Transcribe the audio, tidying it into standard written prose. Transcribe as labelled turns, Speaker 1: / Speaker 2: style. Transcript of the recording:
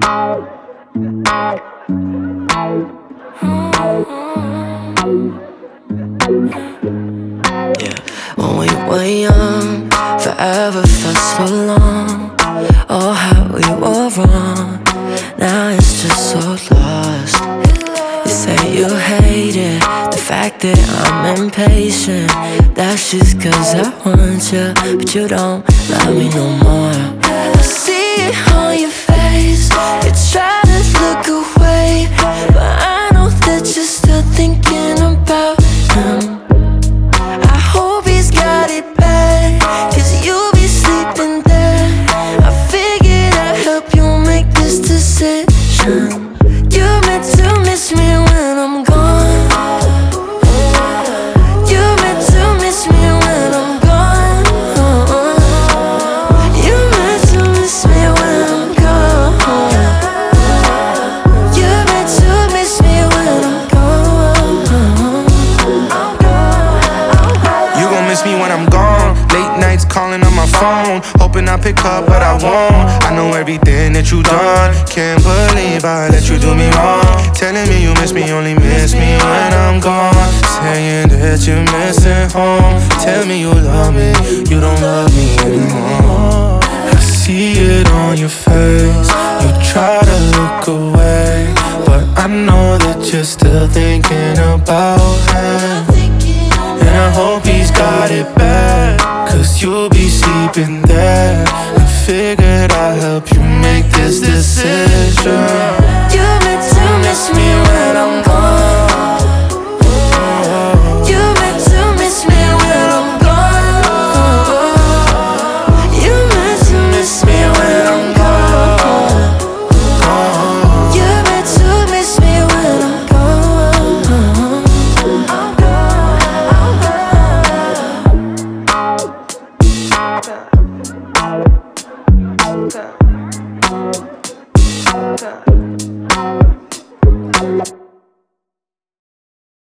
Speaker 1: When we were young, forever felt so long. Oh, how we were wrong. Now it's just so lost. You say you hate it, the fact that I'm impatient. That's just 'cause I want you, but you don't love me no more. I see it on your face. You try to look away, but I know that you're still thinking about him. I hope he's got it bad, 'cause you'll be sleeping there. I figured I'd help you make this decision. You're meant to miss me when I'm gone. You're meant to miss me when I'm gone. You're meant to miss me when I'm gone. You're meant to miss me when I'm gone.
Speaker 2: You gon' miss me when I'm gone. Late nights calling on my phone, hoping I pick up, but I won't. I know everything that you done. Can't believe I let you do me wrong. Telling me you miss me, only miss me when I'm gone. Saying that you're missing home. Tell me you love me, you don't love me anymore. I see it on your face. You try to look away, but I know that you're still thinking about him. And I hope he's got it bad, 'cause you'll be sleeping there. I figured I'd help you make this decision.